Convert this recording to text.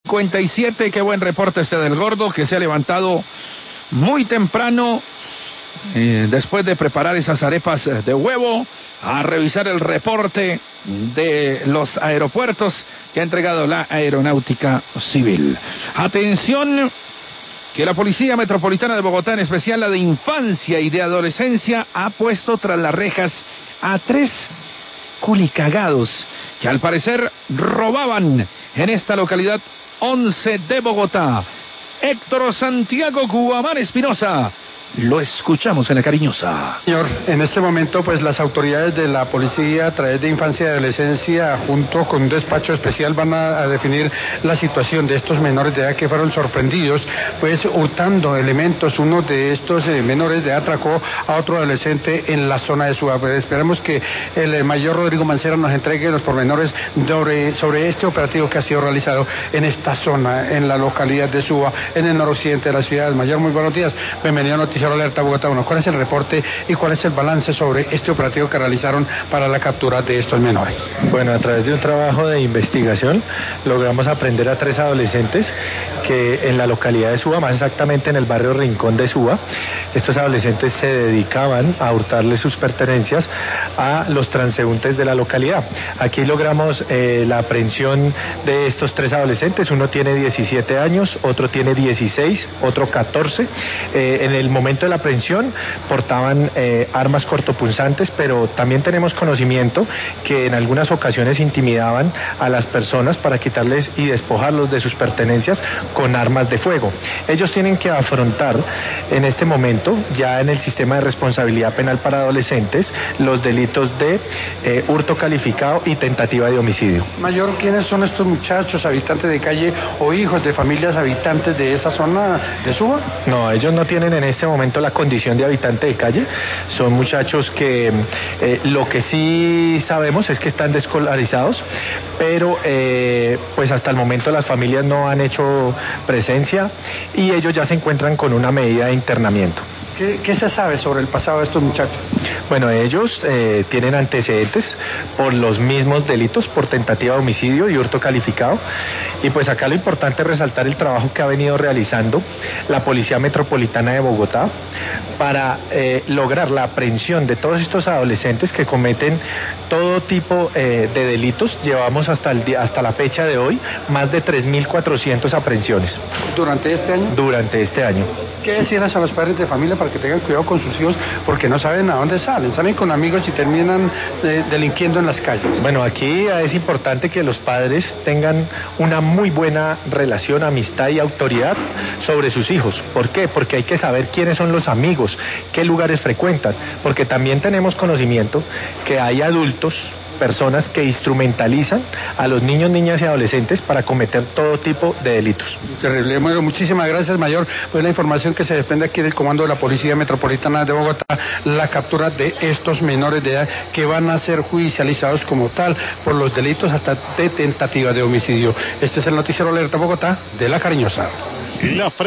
57, qué buen reporte este del Gordo, que se ha levantado muy temprano, después de preparar esas arepas de huevo, a revisar el reporte de los aeropuertos que ha entregado la Aeronáutica Civil. Atención, que la Policía Metropolitana de Bogotá, en especial la de Infancia y de Adolescencia, ha puesto tras las rejas a 3 culicagados que al parecer robaban en esta localidad 11 de Bogotá. Héctor Santiago Guamán Espinosa, lo escuchamos en La Cariñosa. Señor, en este momento pues las autoridades de la policía a través de Infancia y Adolescencia junto con un despacho especial van a definir la situación de estos menores de edad que fueron sorprendidos pues hurtando elementos. Uno de estos menores de edad atracó a otro adolescente en la zona de Suba. Pues esperamos que el mayor Rodrigo Mancera nos entregue los pormenores sobre este operativo que ha sido realizado en esta zona, en la localidad de Suba, en el noroccidente de la ciudad. Mayor, muy buenos días, bienvenido a Noticiero Alerta Bogotá. Bueno, ¿cuál es el reporte y cuál es el balance sobre este operativo que realizaron para la captura de estos menores? Bueno, a través de un trabajo de investigación logramos aprender a 3 adolescentes que en la localidad de Suba, más exactamente en el barrio Rincón de Suba, estos adolescentes se dedicaban a hurtarle sus pertenencias a los transeúntes de la localidad. Aquí logramos la aprehensión de estos 3 adolescentes. Uno tiene 17 años, otro tiene 16, otro 14. En el momento de la aprehensión portaban armas cortopunzantes, pero también tenemos conocimiento que en algunas ocasiones intimidaban a las personas para quitarles y despojarlos de sus pertenencias con armas de fuego. Ellos tienen que afrontar en este momento, ya en el sistema de responsabilidad penal para adolescentes, los delitos de hurto calificado y tentativa de homicidio. Mayor, ¿quiénes son estos muchachos, habitantes de calle o hijos de familias habitantes de esa zona de Suba? No, ellos no tienen en este momento la condición de habitante de calle. Son muchachos que lo que sí sabemos es que están desescolarizados, pero pues hasta el momento las familias no han hecho presencia y ellos ya se encuentran con una medida de internamiento. ¿Qué se sabe sobre el pasado de estos muchachos? Bueno, ellos tienen antecedentes por los mismos delitos, por tentativa de homicidio y hurto calificado. Y pues acá lo importante es resaltar el trabajo que ha venido realizando la Policía Metropolitana de Bogotá para lograr la aprehensión de todos estos adolescentes que cometen todo tipo de delitos. Llevamos hasta la fecha de hoy más de 3.400 aprehensiones. ¿Durante este año? Durante este año. ¿Qué decirles a los padres de familia para que tengan cuidado con sus hijos porque no saben a dónde salen con amigos y terminan delinquiendo en las calles? Bueno, aquí es importante que los padres tengan una muy buena relación, amistad y autoridad sobre sus hijos. ¿Por qué? Porque hay que saber quiénes son los amigos, qué lugares frecuentan, porque también tenemos conocimiento que hay adultos, personas que instrumentalizan a los niños, niñas y adolescentes para cometer todo tipo de delitos. Terrible. Bueno, muchísimas gracias, mayor. Pues la información que se desprende aquí del comando de la Policía Metropolitana de Bogotá, la captura de estos menores de edad que van a ser judicializados como tal por los delitos hasta de tentativa de homicidio. Este es el Noticiero Alerta Bogotá de La Cariñosa.